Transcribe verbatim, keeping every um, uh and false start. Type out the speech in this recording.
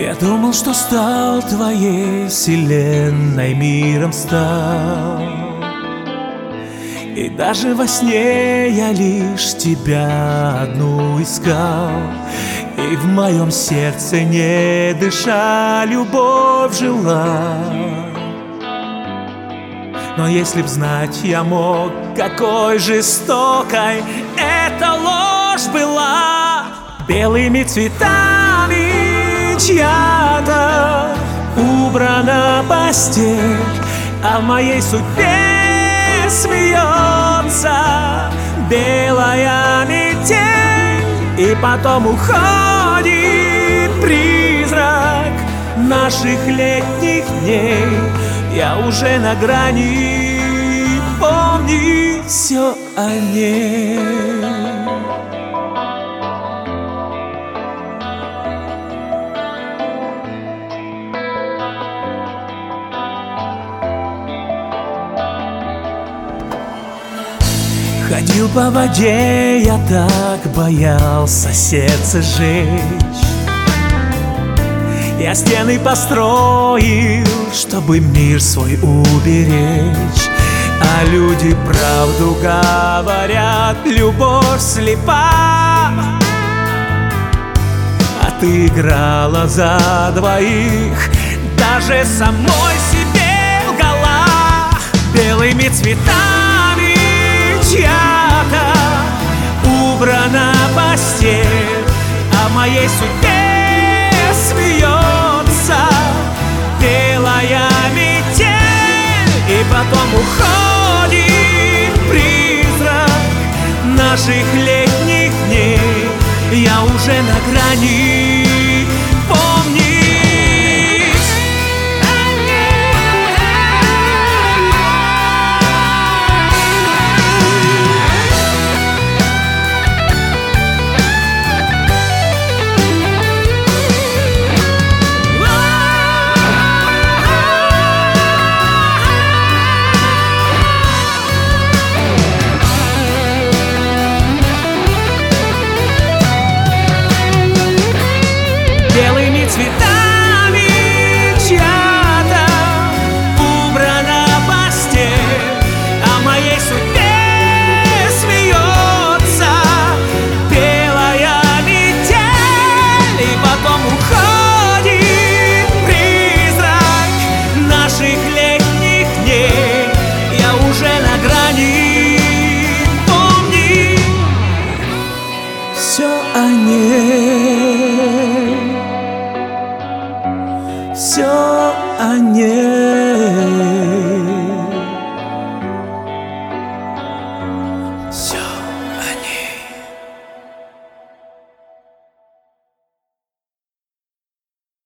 Я думал, что стал твоей вселенной, миром стал. И даже во сне я лишь тебя одну искал. И в моем сердце, не дыша, любовь жила. Но если б знать я мог, какой жестокой эта ложь была, белыми цветами чья-то убрана постель, а в моей судьбе смеется белая метель. И потом уходит призрак наших летних дней. Я уже на грани, помни все о ней. Ходил по воде, я так боялся сердце сжечь. Я стены построил, чтобы мир свой уберечь. А люди правду говорят, любовь слепа. А ты играла за двоих, даже самой себе лгала. Белыми цветами чья-то убрана постель, а в моей судьбе смеется белая метель. И потом уходит призрак наших летних дней. Я уже на грани, помни. Белыми цветами чья-то убрана постель, а в моей судьбе смеется белая метель. И потом уходит призрак наших летних дней. Я уже на грани, помни все о ней. Все о ней. Все.